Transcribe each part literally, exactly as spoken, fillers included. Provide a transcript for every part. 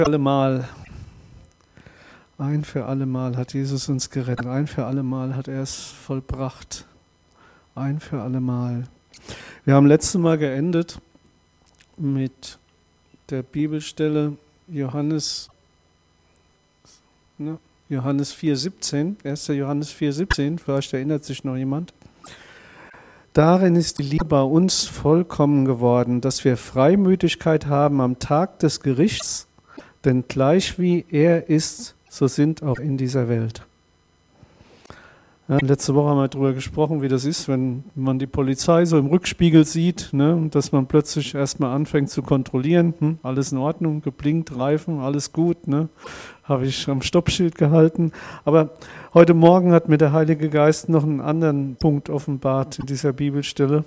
für alle Mal, ein für alle Mal hat Jesus uns gerettet, ein für alle Mal hat er es vollbracht, ein für alle Mal. Wir haben letztes Mal geendet mit der Bibelstelle Johannes, ne, Johannes vier siebzehn, erster Johannes vier siebzehn, vielleicht erinnert sich noch jemand. Darin ist die Liebe bei uns vollkommen geworden, dass wir Freimütigkeit haben am Tag des Gerichts, denn gleich wie er ist, so sind auch in dieser Welt. Ja, letzte Woche haben wir darüber gesprochen, wie das ist, wenn man die Polizei so im Rückspiegel sieht, ne, und dass man plötzlich erstmal anfängt zu kontrollieren, hm, alles in Ordnung, geblinkt, Reifen, alles gut, ne, habe ich am Stoppschild gehalten. Aber heute Morgen hat mir der Heilige Geist noch einen anderen Punkt offenbart in dieser Bibelstelle.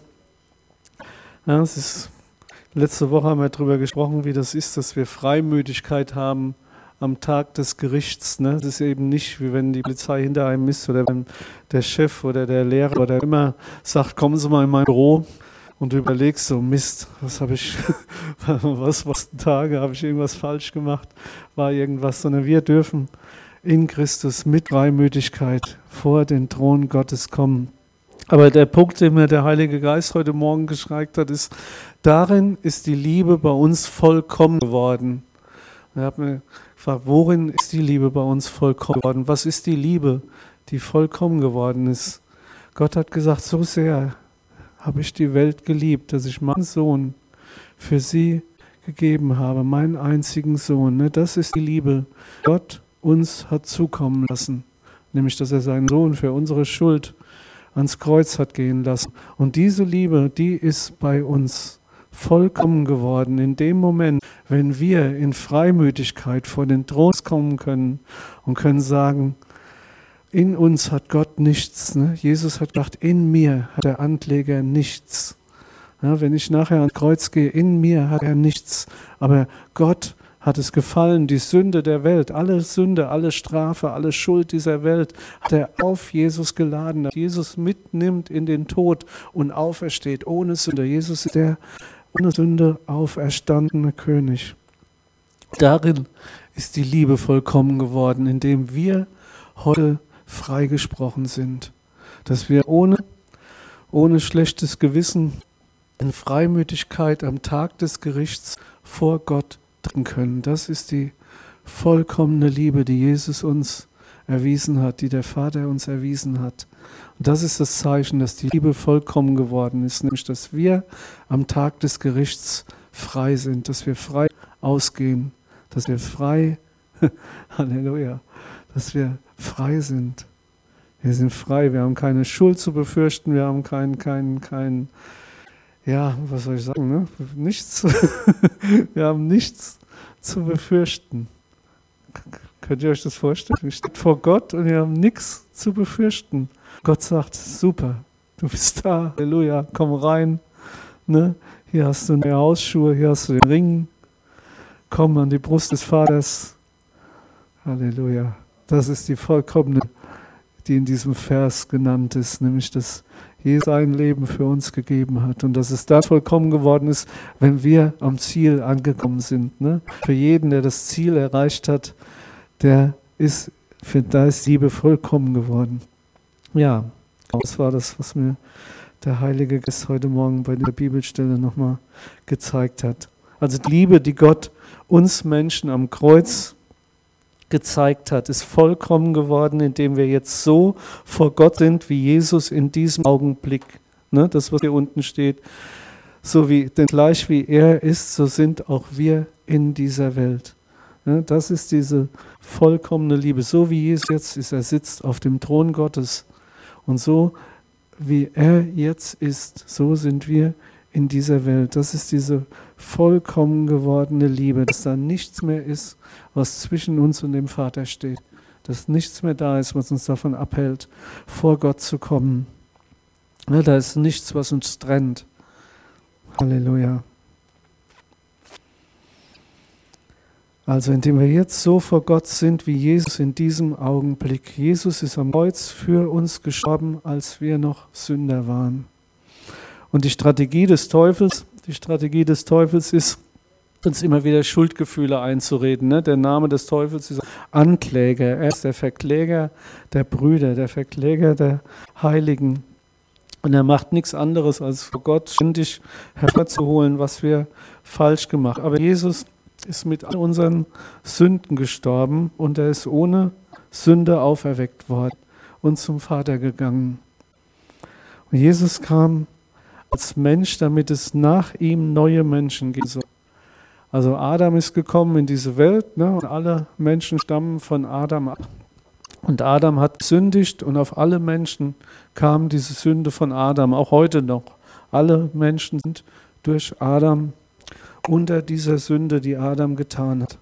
Ja, es ist, letzte Woche haben wir darüber gesprochen, wie das ist, dass wir Freimütigkeit haben am Tag des Gerichts. Ne? Das ist eben nicht, wie wenn die Polizei hinter einem ist oder wenn der Chef oder der Lehrer oder immer sagt, kommen Sie mal in mein Büro, und du überlegst so, Mist, was habe ich, was, was Tage, habe ich irgendwas falsch gemacht, war irgendwas, sondern wir dürfen in Christus mit Freimütigkeit vor den Thron Gottes kommen. Aber der Punkt, den mir der Heilige Geist heute Morgen geschreibt hat, ist, darin ist die Liebe bei uns vollkommen geworden. Er hat mir gefragt, worin ist die Liebe bei uns vollkommen geworden? Was ist die Liebe, die vollkommen geworden ist? Gott hat gesagt, so sehr habe ich die Welt geliebt, dass ich meinen Sohn für sie gegeben habe, meinen einzigen Sohn. Das ist die Liebe, die Gott uns hat zukommen lassen. Nämlich, dass er seinen Sohn für unsere Schuld ans Kreuz hat gehen lassen. Und diese Liebe, die ist bei uns vollkommen geworden in dem Moment, wenn wir in Freimütigkeit vor den Thron kommen können und können sagen, in uns hat Gott nichts. Ne? Jesus hat gesagt, in mir hat der Ankläger nichts. Ja, wenn ich nachher ans Kreuz gehe, in mir hat er nichts. Aber Gott hat es gefallen, die Sünde der Welt, alle Sünde, alle Strafe, alle Schuld dieser Welt hat er auf Jesus geladen, dass Jesus mitnimmt in den Tod und aufersteht ohne Sünde. Jesus ist der ohne Sünde auferstandene König. Darin ist die Liebe vollkommen geworden, indem wir heute freigesprochen sind, dass wir ohne, ohne schlechtes Gewissen in Freimütigkeit am Tag des Gerichts vor Gott treten können. Das ist die vollkommene Liebe, die Jesus uns erwiesen hat, die der Vater uns erwiesen hat. Und das ist das Zeichen, dass die Liebe vollkommen geworden ist, nämlich dass wir am Tag des Gerichts frei sind, dass wir frei ausgehen, dass wir frei, Halleluja, dass wir frei sind. Wir sind frei, wir haben keine Schuld zu befürchten, wir haben kein, kein, kein, ja, was soll ich sagen, ne? Nichts. Wir haben nichts zu befürchten. Könnt ihr euch das vorstellen? Wir stehen vor Gott und wir haben nichts zu befürchten. Gott sagt, super, du bist da, Halleluja, komm rein. Ne? Hier hast du neue Hausschuhe, hier hast du den Ring. Komm an die Brust des Vaters. Halleluja. Das ist die vollkommene, die in diesem Vers genannt ist, nämlich dass Jesus sein Leben für uns gegeben hat und dass es da vollkommen geworden ist, wenn wir am Ziel angekommen sind. Ne? Für jeden, der das Ziel erreicht hat, der ist, für, da ist Liebe vollkommen geworden. Ja, das war das, was mir der Heilige Geist heute Morgen bei der Bibelstelle nochmal gezeigt hat. Also die Liebe, die Gott uns Menschen am Kreuz gezeigt hat, ist vollkommen geworden, indem wir jetzt so vor Gott sind, wie Jesus in diesem Augenblick. Ne, das, was hier unten steht. So wie, denn gleich wie er ist, so sind auch wir in dieser Welt. Ne, das ist diese vollkommene Liebe. So wie Jesus jetzt ist, er sitzt auf dem Thron Gottes. Und so wie er jetzt ist, so sind wir in dieser Welt. Das ist diese vollkommen gewordene Liebe, dass da nichts mehr ist, was zwischen uns und dem Vater steht. Dass nichts mehr da ist, was uns davon abhält, vor Gott zu kommen. Ja, da ist nichts, was uns trennt. Halleluja. Also indem wir jetzt so vor Gott sind, wie Jesus in diesem Augenblick. Jesus ist am Kreuz für uns gestorben, als wir noch Sünder waren. Und die Strategie des Teufels, die Strategie des Teufels ist, uns immer wieder Schuldgefühle einzureden. Ne? Der Name des Teufels ist Ankläger. Er ist der Verkläger der Brüder, der Verkläger der Heiligen. Und er macht nichts anderes, als vor Gott ständig hervorzuholen, was wir falsch gemacht haben. Aber Jesus ist mit all unseren Sünden gestorben und er ist ohne Sünde auferweckt worden und zum Vater gegangen. Und Jesus kam als Mensch, damit es nach ihm neue Menschen geben soll. Also Adam ist gekommen in diese Welt, ne, und alle Menschen stammen von Adam ab. Und Adam hat gesündigt und auf alle Menschen kam diese Sünde von Adam, auch heute noch. Alle Menschen sind durch Adam unter dieser Sünde, die Adam getan hat.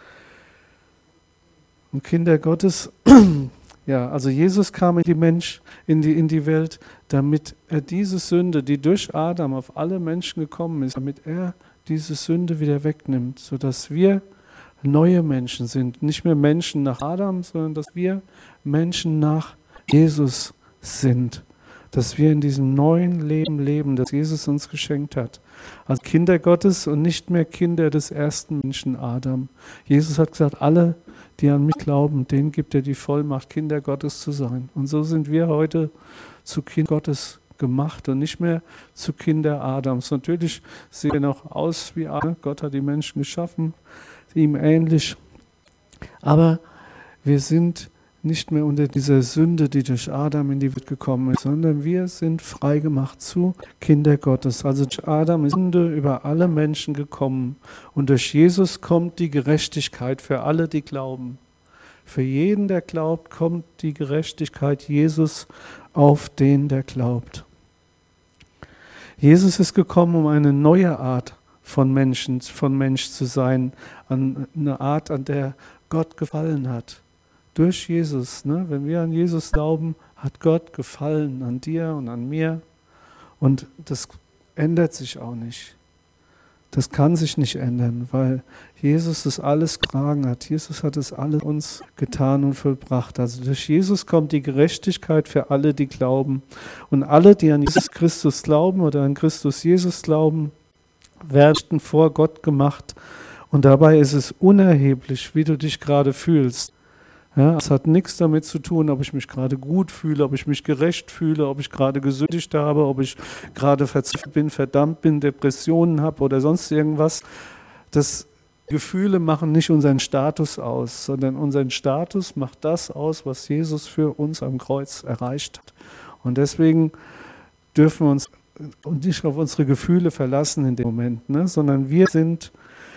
Und Kinder Gottes, ja, also Jesus kam in die Mensch, in die, in die Welt, damit er diese Sünde, die durch Adam auf alle Menschen gekommen ist, damit er diese Sünde wieder wegnimmt, sodass wir neue Menschen sind. Nicht mehr Menschen nach Adam, sondern dass wir Menschen nach Jesus sind. Dass wir in diesem neuen Leben leben, das Jesus uns geschenkt hat. Als Kinder Gottes und nicht mehr Kinder des ersten Menschen Adam. Jesus hat gesagt, alle, die an mich glauben, denen gibt er die Vollmacht, Kinder Gottes zu sein. Und so sind wir heute zu Kind Gottes gemacht und nicht mehr zu Kinder Adams. Natürlich sehen wir noch aus wie Adam. Gott hat die Menschen geschaffen, ihm ähnlich. Aber wir sind nicht mehr unter dieser Sünde, die durch Adam in die Welt gekommen ist, sondern wir sind freigemacht zu Kinder Gottes. Also durch Adam ist Sünde über alle Menschen gekommen und durch Jesus kommt die Gerechtigkeit für alle, die glauben. Für jeden, der glaubt, kommt die Gerechtigkeit Jesus auf den, der glaubt. Jesus ist gekommen, um eine neue Art von Menschen, von Mensch zu sein, an eine Art, an der Gott gefallen hat. Durch Jesus, ne? Wenn wir an Jesus glauben, hat Gott gefallen an dir und an mir. Und das ändert sich auch nicht. Das kann sich nicht ändern, weil Jesus das alles getragen hat. Jesus hat es alles uns getan und vollbracht. Also durch Jesus kommt die Gerechtigkeit für alle, die glauben. Und alle, die an Jesus Christus glauben oder an Christus Jesus glauben, werden vor Gott gemacht. Und dabei ist es unerheblich, wie du dich gerade fühlst. Ja, es hat nichts damit zu tun, ob ich mich gerade gut fühle, ob ich mich gerecht fühle, ob ich gerade gesündigt habe, ob ich gerade verzweifelt bin, verdammt bin, Depressionen habe oder sonst irgendwas. Das Gefühle machen nicht unseren Status aus, sondern unseren Status macht das aus, was Jesus für uns am Kreuz erreicht hat. Und deswegen dürfen wir uns nicht auf unsere Gefühle verlassen in dem Moment, ne? Sondern wir sind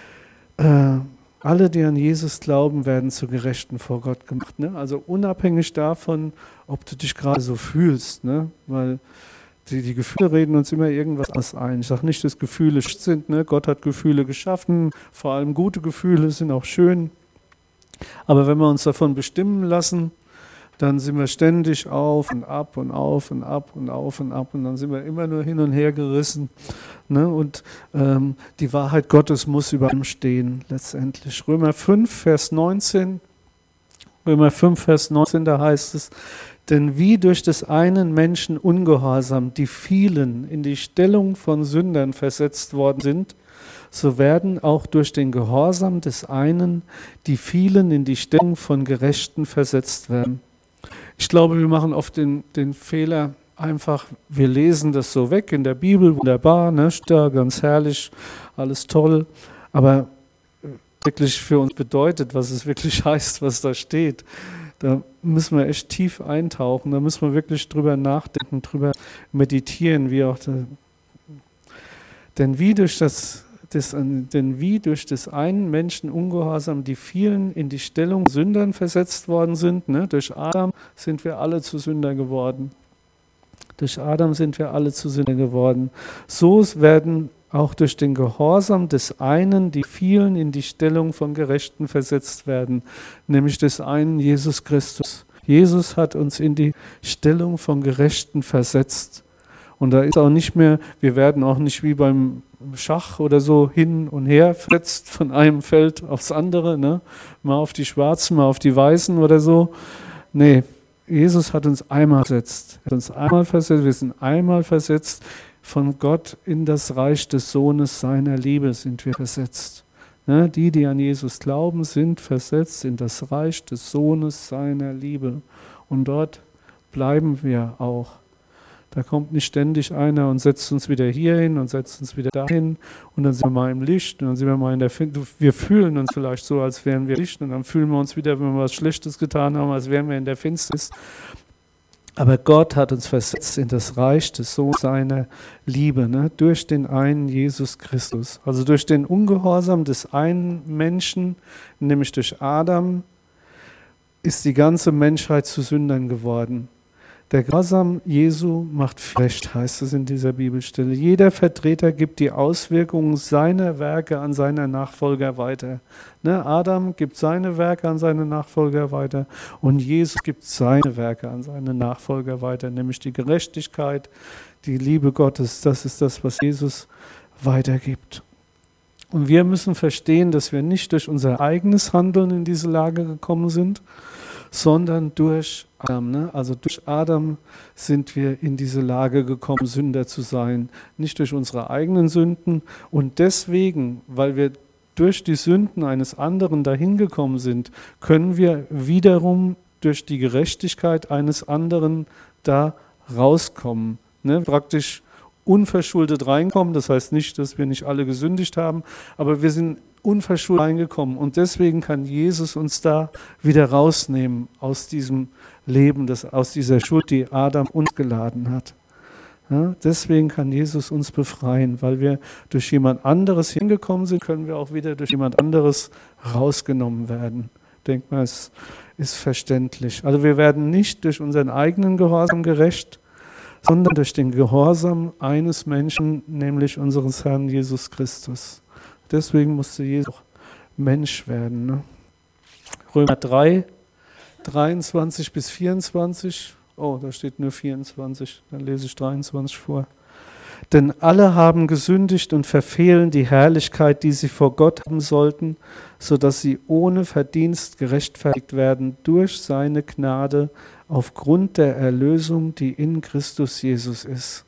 äh, alle, die an Jesus glauben, werden zu Gerechten vor Gott gemacht. Ne? Also unabhängig davon, ob du dich gerade so fühlst. Ne? Weil die, die Gefühle reden uns immer irgendwas ein. Ich sage nicht, dass Gefühle schlecht sind. Ne? Gott hat Gefühle geschaffen. Vor allem gute Gefühle sind auch schön. Aber wenn wir uns davon bestimmen lassen, dann sind wir ständig auf und ab und auf und ab und auf und ab und dann sind wir immer nur hin und her gerissen. Ne? Und ähm, die Wahrheit Gottes muss über allem stehen, letztendlich. Römer fünf, Vers neunzehn, Römer fünf, Vers neunzehn, da heißt es, denn wie durch des einen Menschen Ungehorsam die vielen in die Stellung von Sündern versetzt worden sind, so werden auch durch den Gehorsam des einen die vielen in die Stellung von Gerechten versetzt werden. Ich glaube, wir machen oft den, den Fehler einfach, wir lesen das so weg in der Bibel, wunderbar, ne, da ganz herrlich, alles toll, aber wirklich für uns bedeutet, was es wirklich heißt, was da steht, da müssen wir echt tief eintauchen, da müssen wir wirklich drüber nachdenken, drüber meditieren, wie auch der, denn wie durch das Das, denn wie durch des einen Menschen Ungehorsam die vielen in die Stellung Sündern versetzt worden sind, ne? Durch Adam sind wir alle zu Sünder geworden. Durch Adam sind wir alle zu Sünder geworden. So werden auch durch den Gehorsam des einen die vielen in die Stellung von Gerechten versetzt werden, nämlich des einen Jesus Christus. Jesus hat uns in die Stellung von Gerechten versetzt. Und da ist auch nicht mehr, wir werden auch nicht wie beim Schach oder so hin und her versetzt von einem Feld aufs andere, ne? Mal auf die Schwarzen, mal auf die Weißen oder so. Nee, Jesus hat uns einmal versetzt. Er hat uns einmal versetzt, wir sind einmal versetzt von Gott in das Reich des Sohnes seiner Liebe sind wir versetzt. Die, die an Jesus glauben, sind versetzt in das Reich des Sohnes seiner Liebe. Und dort bleiben wir auch. Da kommt nicht ständig einer und setzt uns wieder hier hin und setzt uns wieder dahin und dann sind wir mal im Licht und dann sind wir mal in der Finsternis. Wir fühlen uns vielleicht so, als wären wir Licht und dann fühlen wir uns wieder, wenn wir was Schlechtes getan haben, als wären wir in der Finsternis. Aber Gott hat uns versetzt in das Reich des Sohnes seiner Liebe, ne? Durch den einen Jesus Christus. Also durch den Ungehorsam des einen Menschen, nämlich durch Adam, ist die ganze Menschheit zu Sündern geworden. Der Gehorsam Jesu macht Recht, heißt es in dieser Bibelstelle. Jeder Vertreter gibt die Auswirkungen seiner Werke an seine Nachfolger weiter. Ne, Adam gibt seine Werke an seine Nachfolger weiter und Jesus gibt seine Werke an seine Nachfolger weiter, nämlich die Gerechtigkeit, die Liebe Gottes. Das ist das, was Jesus weitergibt. Und wir müssen verstehen, dass wir nicht durch unser eigenes Handeln in diese Lage gekommen sind, sondern durch Adam. Ne? Also durch Adam sind wir in diese Lage gekommen, Sünder zu sein. Nicht durch unsere eigenen Sünden. Und deswegen, weil wir durch die Sünden eines anderen dahin gekommen sind, können wir wiederum durch die Gerechtigkeit eines anderen da rauskommen. Ne? Praktisch unverschuldet reinkommen. Das heißt nicht, dass wir nicht alle gesündigt haben, aber wir sind unverschuldet reingekommen. Und deswegen kann Jesus uns da wieder rausnehmen aus diesem Leben, das, aus dieser Schuld, die Adam uns geladen hat. Ja, deswegen kann Jesus uns befreien, weil wir durch jemand anderes hingekommen sind, können wir auch wieder durch jemand anderes rausgenommen werden. Ich denke mal, es ist verständlich. Also wir werden nicht durch unseren eigenen Gehorsam gerecht, sondern durch den Gehorsam eines Menschen, nämlich unseres Herrn Jesus Christus. Deswegen musste Jesus auch Mensch werden. Ne? Römer drei, dreiundzwanzig bis vierundzwanzig. Oh, da steht nur vierundzwanzig, dann lese ich dreiundzwanzig vor. Denn alle haben gesündigt und verfehlen die Herrlichkeit, die sie vor Gott haben sollten, sodass sie ohne Verdienst gerechtfertigt werden durch seine Gnade aufgrund der Erlösung, die in Christus Jesus ist.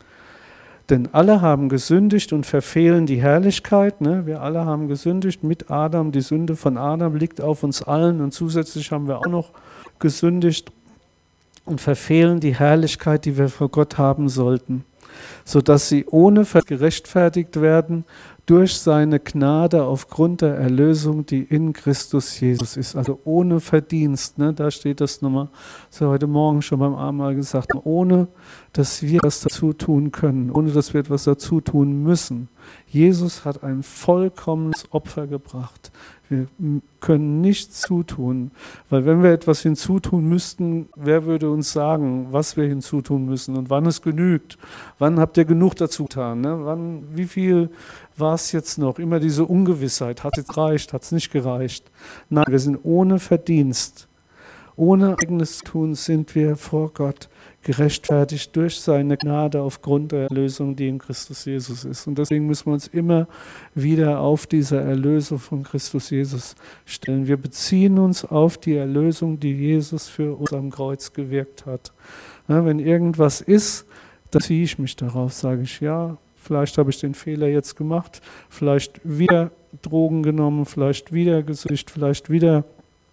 Denn alle haben gesündigt und verfehlen die Herrlichkeit. Ne? Wir alle haben gesündigt mit Adam. Die Sünde von Adam liegt auf uns allen und zusätzlich haben wir auch noch gesündigt und verfehlen die Herrlichkeit, die wir vor Gott haben sollten, sodass sie ohne gerechtfertigt werden durch seine Gnade aufgrund der Erlösung, die in Christus Jesus ist. Also ohne Verdienst, ne? Da steht das nochmal, das habe ich heute Morgen schon beim Abendmahl gesagt, ohne dass wir das dazu tun können, ohne dass wir etwas dazu tun müssen. Jesus hat ein vollkommenes Opfer gebracht. Wir können nichts zutun, weil wenn wir etwas hinzutun müssten, wer würde uns sagen, was wir hinzutun müssen und wann es genügt? Wann habt ihr genug dazu getan? Ne? Wann, wie viel war es jetzt noch? Immer diese Ungewissheit. Hat es jetzt gereicht? Hat es nicht gereicht? Nein, wir sind ohne Verdienst. Ohne eigenes Tun sind wir vor Gott gerechtfertigt durch seine Gnade aufgrund der Erlösung, die in Christus Jesus ist. Und deswegen müssen wir uns immer wieder auf diese Erlösung von Christus Jesus stellen. Wir beziehen uns auf die Erlösung, die Jesus für uns am Kreuz gewirkt hat. Ja, wenn irgendwas ist, dann ziehe ich mich darauf, sage ich, ja, vielleicht habe ich den Fehler jetzt gemacht, vielleicht wieder Drogen genommen, vielleicht wieder gesündigt, vielleicht wieder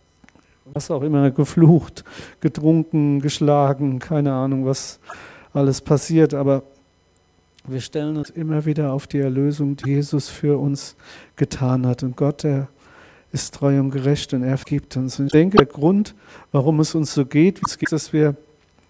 was auch immer, geflucht, getrunken, geschlagen, keine Ahnung, was alles passiert, aber wir stellen uns immer wieder auf die Erlösung, die Jesus für uns getan hat. Und Gott, der ist treu und gerecht und er vergibt uns. Und ich denke, der Grund, warum es uns so geht, wie es geht, dass wir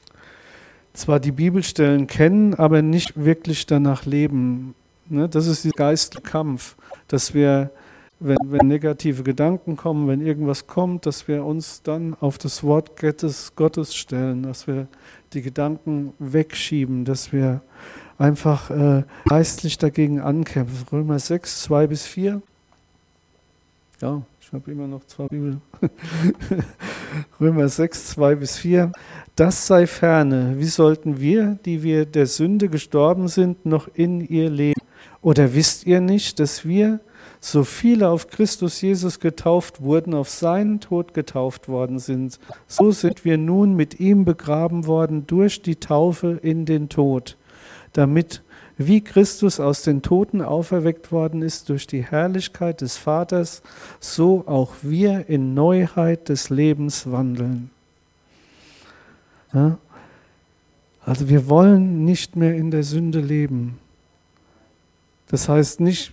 zwar die Bibelstellen kennen, aber nicht wirklich danach leben. Das ist der geistliche Kampf, dass wir Wenn, wenn negative Gedanken kommen, wenn irgendwas kommt, dass wir uns dann auf das Wort Gottes, Gottes stellen, dass wir die Gedanken wegschieben, dass wir einfach äh, geistlich dagegen ankämpfen. Römer sechs, zwei bis vier. Ja, ich habe immer noch zwei Bibel. Römer sechs, zwei bis vier. Das sei ferne. Wie sollten wir, die wir der Sünde gestorben sind, noch in ihr leben? Oder wisst ihr nicht, dass wir, so viele auf Christus Jesus getauft wurden, auf seinen Tod getauft worden sind, so sind wir nun mit ihm begraben worden durch die Taufe in den Tod, damit Wie Christus aus den Toten auferweckt worden ist durch die Herrlichkeit des Vaters, so auch wir in Neuheit des Lebens wandeln. Ja? Also wir wollen nicht mehr in der Sünde leben. Das heißt nicht,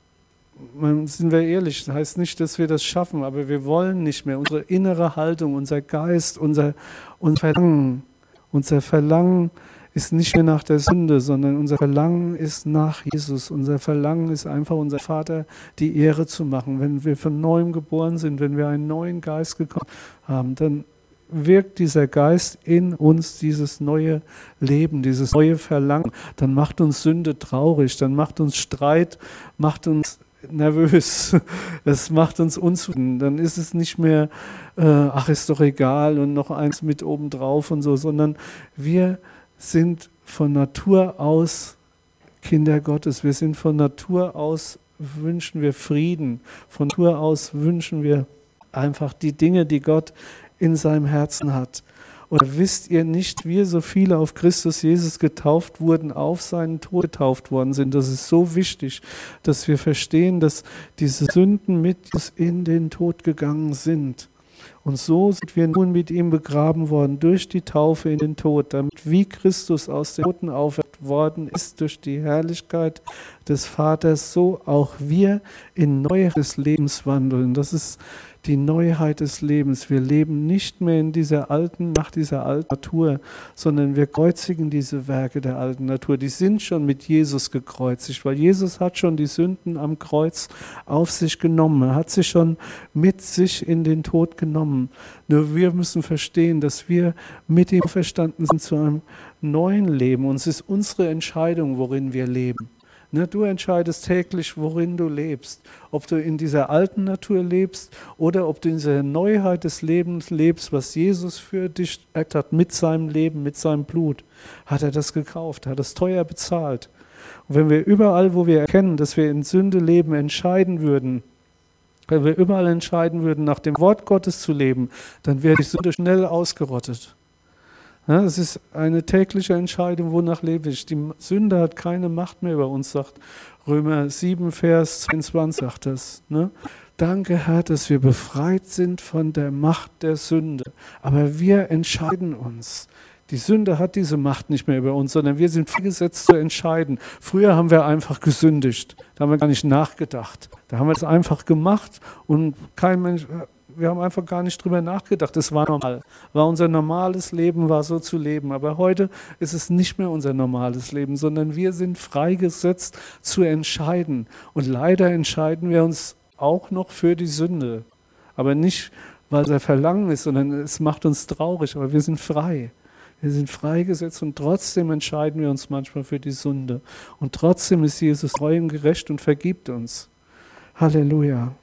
sind wir ehrlich, das heißt nicht, dass wir das schaffen, aber wir wollen nicht mehr. Unsere innere Haltung, unser Geist, unser, unser Verlangen, unser Verlangen ist nicht mehr nach der Sünde, sondern unser Verlangen ist nach Jesus. Unser Verlangen ist einfach, unser Vater die Ehre zu machen. Wenn wir von Neuem geboren sind, wenn wir einen neuen Geist bekommen haben, dann wirkt dieser Geist in uns dieses neue Leben, dieses neue Verlangen. Dann macht uns Sünde traurig, dann macht uns Streit, macht uns nervös, es macht uns unzufrieden. Dann ist es nicht mehr, äh, ach, ist doch egal und noch eins mit oben drauf und so, sondern wir sind von Natur aus Kinder Gottes. Wir sind von Natur aus, wünschen wir Frieden. Von Natur aus wünschen wir einfach die Dinge, die Gott in seinem Herzen hat. Oder wisst ihr nicht, wie so viele auf Christus Jesus getauft wurden, auf seinen Tod getauft worden sind? Das ist so wichtig, dass wir verstehen, dass diese Sünden mit Jesus in den Tod gegangen sind. Und so sind wir nun mit ihm begraben worden durch die Taufe in den Tod, damit wie Christus aus den Toten auferweckt worden ist durch die Herrlichkeit des Vaters, so auch wir in Neuheit des Lebens wandeln. Das ist die Neuheit des Lebens. Wir leben nicht mehr in dieser alten, nach dieser alten Natur, sondern wir kreuzigen diese Werke der alten Natur. Die sind schon mit Jesus gekreuzigt, weil Jesus hat schon die Sünden am Kreuz auf sich genommen. Er hat sie schon mit sich in den Tod genommen. Nur wir müssen verstehen, dass wir mit ihm verstanden sind zu einem neuen Leben. Und es ist unsere Entscheidung, worin wir leben. Du entscheidest täglich, worin du lebst. Ob du in dieser alten Natur lebst oder ob du in dieser Neuheit des Lebens lebst, was Jesus für dich erklärt hat, mit seinem Leben, mit seinem Blut. Hat er das gekauft, hat es teuer bezahlt. Und wenn wir überall, wo wir erkennen, dass wir in Sünde leben, entscheiden würden, wenn wir überall entscheiden würden, nach dem Wort Gottes zu leben, dann wäre die Sünde schnell ausgerottet. Ja, es ist eine tägliche Entscheidung, wonach lebe ich. Die Sünde hat keine Macht mehr über uns, sagt Römer sieben, Vers zweiundzwanzig, sagt das. Ne? Danke, Herr, dass wir befreit sind von der Macht der Sünde. Aber wir entscheiden uns. Die Sünde hat diese Macht nicht mehr über uns, sondern wir sind freigesetzt zu entscheiden. Früher haben wir einfach gesündigt. Da haben wir gar nicht nachgedacht. Da haben wir es einfach gemacht und kein Mensch... Wir haben einfach gar nicht drüber nachgedacht. Es war normal. War unser normales Leben, war so zu leben. Aber heute ist es nicht mehr unser normales Leben, sondern wir sind freigesetzt zu entscheiden. Und leider entscheiden wir uns auch noch für die Sünde. Aber nicht, weil es ein Verlangen ist, sondern es macht uns traurig. Aber wir sind frei. Wir sind freigesetzt und trotzdem entscheiden wir uns manchmal für die Sünde. Und trotzdem ist Jesus treu und gerecht und vergibt uns. Halleluja.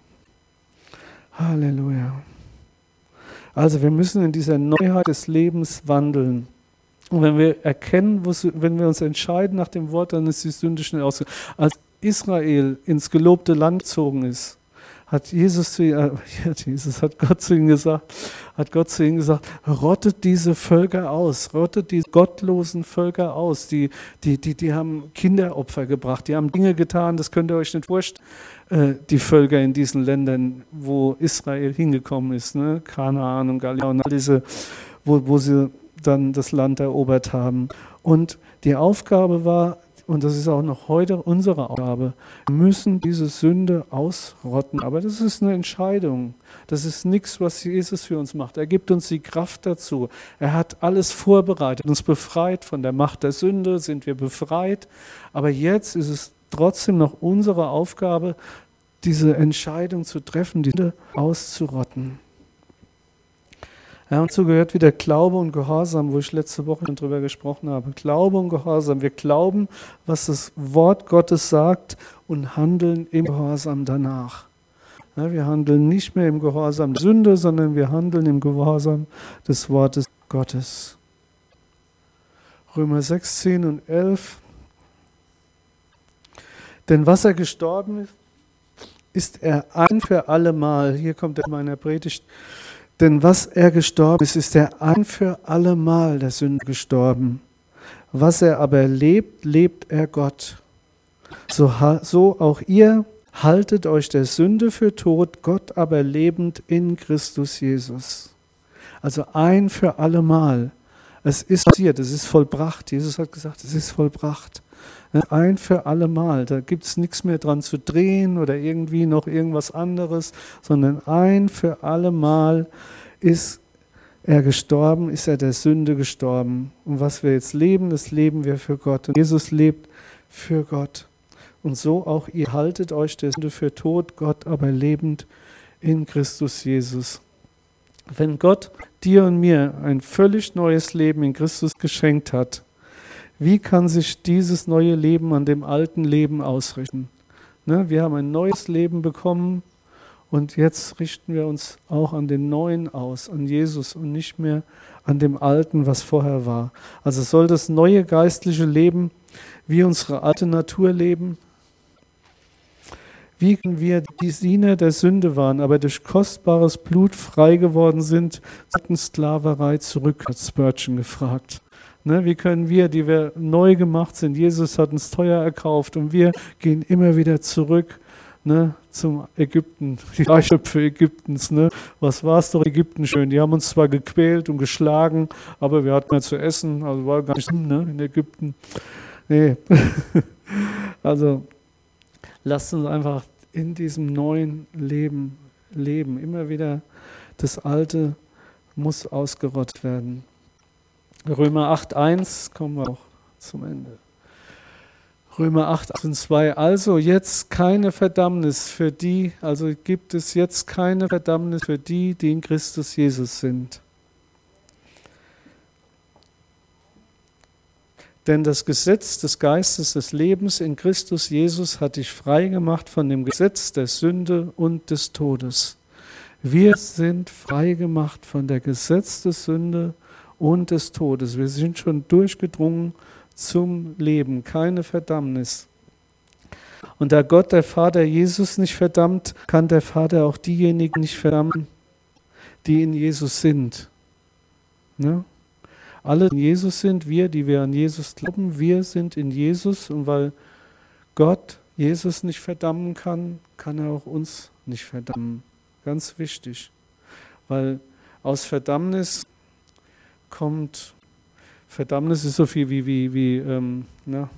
Halleluja. Also wir müssen in dieser Neuheit des Lebens wandeln. Und wenn wir erkennen, wenn wir uns entscheiden nach dem Wort, dann ist die Sünde schnell ausgegangen. Als Israel ins gelobte Land gezogen ist, hat Jesus zu äh, Jesus hat Gott zu ihnen gesagt, hat Gott zu ihnen gesagt, rottet diese Völker aus, rottet die gottlosen Völker aus. Die, die, die, die haben Kinderopfer gebracht, die haben Dinge getan, das könnt ihr euch nicht vorstellen. Die Völker in diesen Ländern, wo Israel hingekommen ist, ne? Kanaan und Galiläa und all diese, wo, wo sie dann das Land erobert haben. Und die Aufgabe war, und das ist auch noch heute unsere Aufgabe, wir müssen diese Sünde ausrotten. Aber das ist eine Entscheidung. Das ist nichts, was Jesus für uns macht. Er gibt uns die Kraft dazu. Er hat alles vorbereitet, uns befreit von der Macht der Sünde, sind wir befreit. Aber jetzt ist es trotzdem noch unsere Aufgabe, diese Entscheidung zu treffen, die Sünde auszurotten. Ja, und dazu gehört wieder Glaube und Gehorsam, wo ich letzte Woche schon drüber gesprochen habe. Glaube und Gehorsam. Wir glauben, was das Wort Gottes sagt und handeln im Gehorsam danach. Ja, wir handeln nicht mehr im Gehorsam der Sünde, sondern wir handeln im Gehorsam des Wortes Gottes. Römer sechs, zehn und elf. Denn was er gestorben ist, ist er ein für alle Mal, hier kommt er in meiner Predigt, denn was er gestorben ist, ist er ein für alle Mal der Sünde gestorben. Was er aber lebt, lebt er Gott. So, so auch ihr haltet euch der Sünde für tot, Gott aber lebend in Christus Jesus. Also ein für alle Mal. Es ist passiert, es ist vollbracht. Jesus hat gesagt, es ist vollbracht. Ein für alle Mal. Da gibt es nichts mehr dran zu drehen oder irgendwie noch irgendwas anderes, sondern ein für alle Mal ist er gestorben, ist er der Sünde gestorben. Und was wir jetzt leben, das leben wir für Gott. Und Jesus lebt für Gott. Und so auch ihr haltet euch der Sünde für tot, Gott aber lebend in Christus Jesus. Wenn Gott dir und mir ein völlig neues Leben in Christus geschenkt hat, wie kann sich dieses neue Leben an dem alten Leben ausrichten? Ne, wir haben ein neues Leben bekommen und jetzt richten wir uns auch an den Neuen aus, an Jesus und nicht mehr an dem Alten, was vorher war. Also soll das neue geistliche Leben wie unsere alte Natur leben? Wie wir die Diener der Sünde waren, aber durch kostbares Blut frei geworden sind, zur Sklaverei zurück, hat Spurgeon gefragt. Ne, wie können wir, die wir neu gemacht sind, Jesus hat uns teuer erkauft und wir gehen immer wieder zurück ne, zum Ägypten, die Reichschöpfe Ägyptens. Ne. Was war es doch Ägypten schön? Die haben uns zwar gequält und geschlagen, aber wir hatten ja zu essen, also war gar nicht schlimm ne, in Ägypten. Nee, also lasst uns einfach in diesem neuen Leben leben. Immer wieder das Alte muss ausgerottet werden. Römer acht eins, kommen wir auch zum Ende. Römer acht eins und zwei, also jetzt keine Verdammnis für die, also gibt es jetzt keine Verdammnis für die, die in Christus Jesus sind. Denn das Gesetz des Geistes des Lebens in Christus Jesus hat dich frei gemacht von dem Gesetz der Sünde und des Todes. Wir sind frei gemacht von der Gesetz der Sünde und des Todes. Wir sind schon durchgedrungen zum Leben, keine Verdammnis. Und da Gott, der Vater, Jesus nicht verdammt, kann der Vater auch diejenigen nicht verdammen, die in Jesus sind. Ne? Alle, die in Jesus sind, wir, die wir an Jesus glauben, wir sind in Jesus. Und weil Gott Jesus nicht verdammen kann, kann er auch uns nicht verdammen. Ganz wichtig. Weil aus Verdammnis kommt, Verdammnis ist so viel wie, wie, wie ähm, na,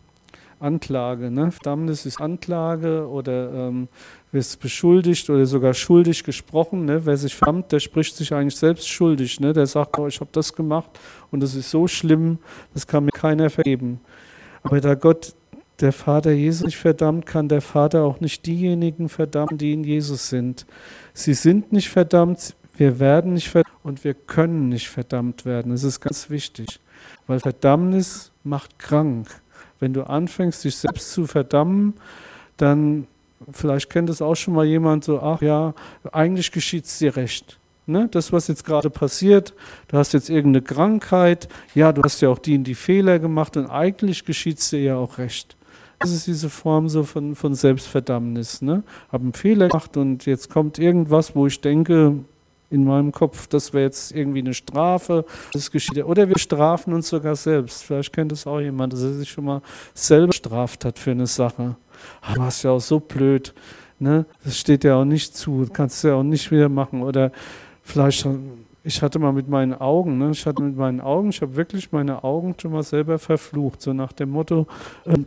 Anklage. Ne? Verdammnis ist Anklage oder ähm, wirst beschuldigt oder sogar schuldig gesprochen. Ne? Wer sich verdammt, der spricht sich eigentlich selbst schuldig. Ne? Der sagt, oh, ich habe das gemacht und das ist so schlimm, das kann mir keiner vergeben. Aber da Gott, der Vater Jesus nicht verdammt, kann der Vater auch nicht diejenigen verdammen, die in Jesus sind. Sie sind nicht verdammt, wir werden nicht verdammt und wir können nicht verdammt werden. Das ist ganz wichtig, weil Verdammnis macht krank. Wenn du anfängst, dich selbst zu verdammen, dann, vielleicht kennt es auch schon mal jemand so, ach ja, eigentlich geschieht es dir recht. Ne? Das, was jetzt gerade passiert, du hast jetzt irgendeine Krankheit, ja, du hast ja auch die und die Fehler gemacht und eigentlich geschieht es dir ja auch recht. Das ist diese Form so von, von Selbstverdammnis. Ne? Habe einen Fehler gemacht und jetzt kommt irgendwas, wo ich denke, in meinem Kopf, das wäre jetzt irgendwie eine Strafe, das geschieht. Oder wir strafen uns sogar selbst. Vielleicht kennt es auch jemand, dass er sich schon mal selber bestraft hat für eine Sache. Ah, du warst ja auch so blöd. Ne? Das steht ja auch nicht zu, kannst du ja auch nicht wieder machen. Oder vielleicht, ich hatte mal mit meinen Augen, ne? ich hatte mit meinen Augen, ich habe wirklich meine Augen schon mal selber verflucht, so nach dem Motto, ähm,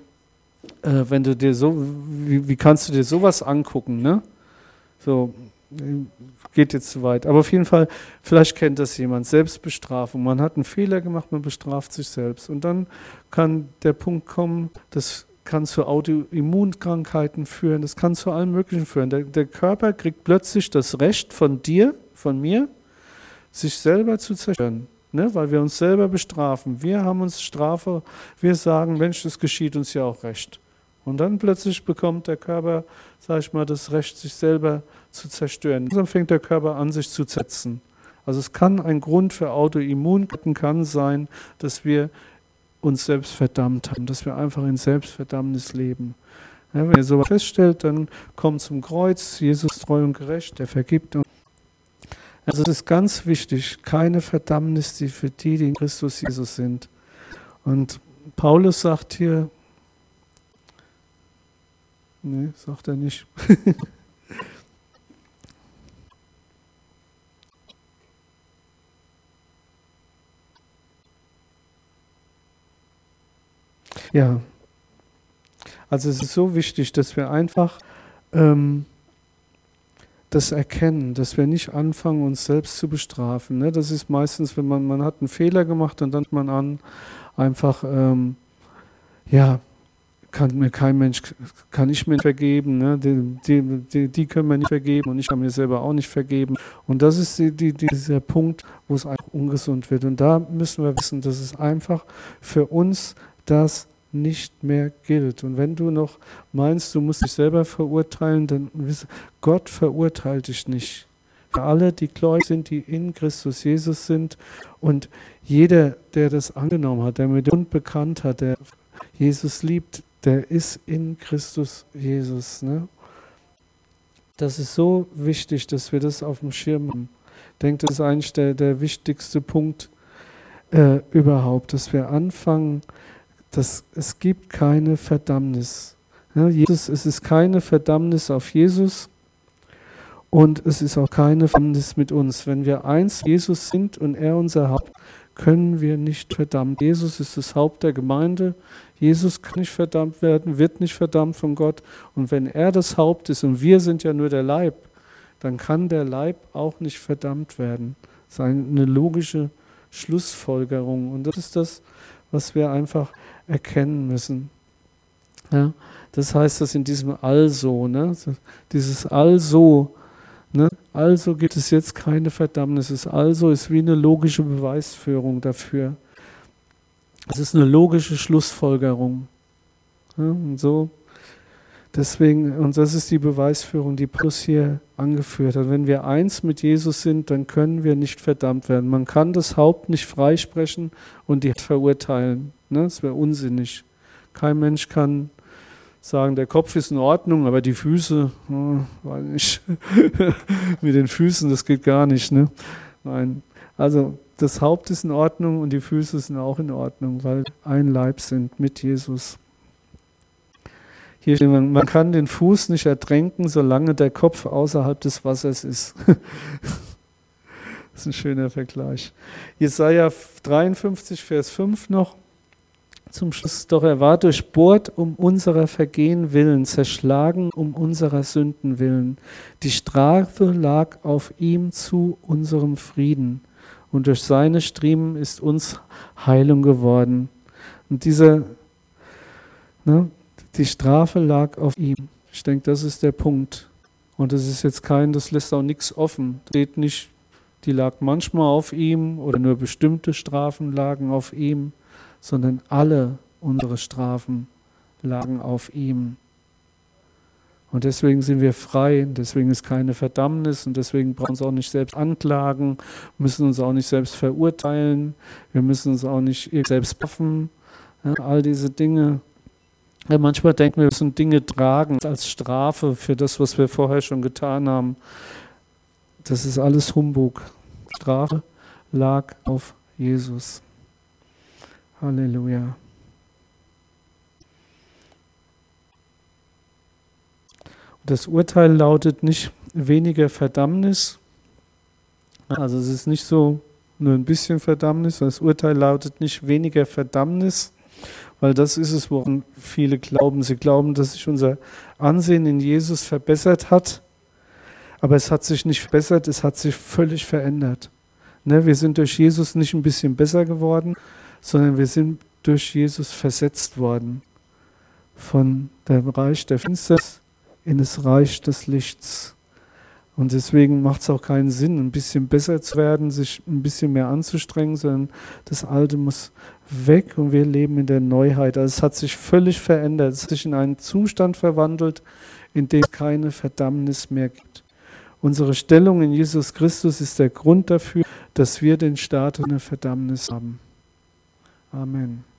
äh, wenn du dir so, wie, wie kannst du dir sowas angucken, ne? So, geht jetzt zu weit. Aber auf jeden Fall, vielleicht kennt das jemand, Selbstbestrafung. Man hat einen Fehler gemacht, man bestraft sich selbst. Und dann kann der Punkt kommen, das kann zu Autoimmunkrankheiten führen, das kann zu allem Möglichen führen. Der, der Körper kriegt plötzlich das Recht von dir, von mir, sich selber zu zerstören, ne? Weil wir uns selber bestrafen. Wir haben uns Strafe, wir sagen, Mensch, das geschieht uns ja auch recht. Und dann plötzlich bekommt der Körper, sag ich mal, das Recht, sich selber zu zerstören. Dann fängt der Körper an, sich zu zersetzen. Also es kann ein Grund für Autoimmunkrankheiten kann sein, dass wir uns selbst verdammt haben, dass wir einfach in Selbstverdammnis leben. Ja, wenn ihr sowas feststellt, dann kommt zum Kreuz, Jesus treu und gerecht, der vergibt uns. Also es ist ganz wichtig, keine Verdammnis, die für die, die in Christus Jesus sind. Und Paulus sagt hier, nee, sagt er nicht. Ja, also es ist so wichtig, dass wir einfach ähm, das erkennen, dass wir nicht anfangen, uns selbst zu bestrafen. Ne? Das ist meistens, wenn man, man hat einen Fehler gemacht und dann fängt man an, einfach, ähm, ja, kann mir kein Mensch, kann ich mir nicht vergeben, ne? die, die, die, die können mir nicht vergeben und ich kann mir selber auch nicht vergeben. Und das ist die, die, dieser Punkt, wo es einfach ungesund wird. Und da müssen wir wissen, dass es einfach für uns das nicht mehr gilt. Und wenn du noch meinst, du musst dich selber verurteilen, dann wisse, Gott verurteilt dich nicht. Für alle, die gläubig sind, die in Christus Jesus sind, und jeder, der das angenommen hat, der mit dem Mund bekannt hat, der Jesus liebt, der ist in Christus Jesus. Ne? Das ist so wichtig, dass wir das auf dem Schirm haben. Ich denke, das ist eigentlich der, der wichtigste Punkt äh, überhaupt, dass wir anfangen, dass es gibt keine Verdammnis. Ja, Jesus, es ist keine Verdammnis auf Jesus und es ist auch keine Verdammnis mit uns. Wenn wir eins Jesus sind und er unser Haupt, können wir nicht verdammt. Jesus ist das Haupt der Gemeinde. Jesus kann nicht verdammt werden, wird nicht verdammt von Gott. Und wenn er das Haupt ist und wir sind ja nur der Leib, dann kann der Leib auch nicht verdammt werden. Das ist eine logische Schlussfolgerung. Und das ist das, was wir einfach erkennen müssen. Ja, das heißt, dass in diesem Also, ne, dieses Also, ne, also gibt es jetzt keine Verdammnis. Das Also ist wie eine logische Beweisführung dafür. Es ist eine logische Schlussfolgerung. Ja, und so, deswegen, und das ist die Beweisführung, die Paulus hier angeführt hat. Wenn wir eins mit Jesus sind, dann können wir nicht verdammt werden. Man kann das Haupt nicht freisprechen und die Hand verurteilen. Ne? Das wäre unsinnig. Kein Mensch kann sagen, der Kopf ist in Ordnung, aber die Füße, oh, weiß nicht. Mit den Füßen, das geht gar nicht. Ne? Nein. Also das Haupt ist in Ordnung und die Füße sind auch in Ordnung, weil ein Leib sind mit Jesus. Hier steht, man, man kann den Fuß nicht ertränken, solange der Kopf außerhalb des Wassers ist. Das ist ein schöner Vergleich. Jesaja dreiundfünfzig, Vers fünf noch. Zum Schluss, doch er war durchbohrt um unserer Vergehen willen, zerschlagen um unserer Sünden willen. Die Strafe lag auf ihm zu unserem Frieden. Und durch seine Striemen ist uns Heilung geworden. Und dieser, ne, die Strafe lag auf ihm. Ich denke, das ist der Punkt. Und das ist jetzt kein, das lässt auch nichts offen. Das steht nicht, die lag manchmal auf ihm oder nur bestimmte Strafen lagen auf ihm, sondern alle unsere Strafen lagen auf ihm. Und deswegen sind wir frei, deswegen ist keine Verdammnis und deswegen brauchen wir uns auch nicht selbst anklagen, müssen uns auch nicht selbst verurteilen, wir müssen uns auch nicht selbst buffen. Ja, all diese Dinge. Ja, manchmal denken wir, wir müssen Dinge tragen als Strafe für das, was wir vorher schon getan haben. Das ist alles Humbug. Strafe lag auf Jesus. Halleluja. Das Urteil lautet nicht weniger Verdammnis. Also es ist nicht so nur ein bisschen Verdammnis. Das Urteil lautet nicht weniger Verdammnis, weil das ist es, woran viele glauben. Sie glauben, dass sich unser Ansehen in Jesus verbessert hat, aber es hat sich nicht verbessert, es hat sich völlig verändert. Ne, wir sind durch Jesus nicht ein bisschen besser geworden, sondern wir sind durch Jesus versetzt worden von dem Reich der Finsternis in das Reich des Lichts. Und deswegen macht es auch keinen Sinn, ein bisschen besser zu werden, sich ein bisschen mehr anzustrengen, sondern das Alte muss weg und wir leben in der Neuheit. Also es hat sich völlig verändert, es hat sich in einen Zustand verwandelt, in dem es keine Verdammnis mehr gibt. Unsere Stellung in Jesus Christus ist der Grund dafür, dass wir den Status einer Verdammnis haben. Amen.